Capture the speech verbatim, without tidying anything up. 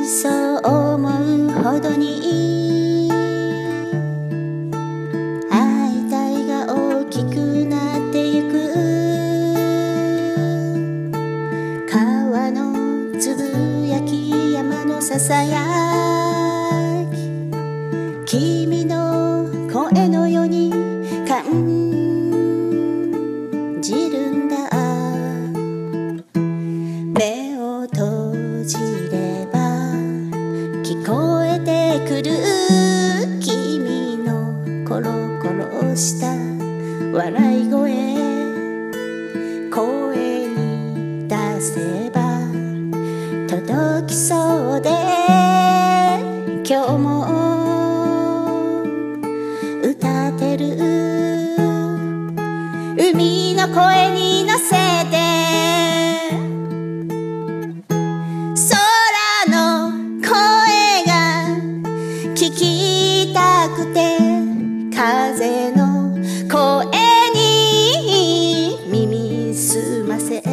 そう思うほどに愛体が大きくなってゆく。川のつぶやき、山のささやき、君の声のように感じるんだ。目を閉じれば聞こえてくる君のコロコロした笑い声。声に出せば届きそうで、今日も歌ってる。海の声に乗せて空の声が聞きたくて、風の声に耳すませ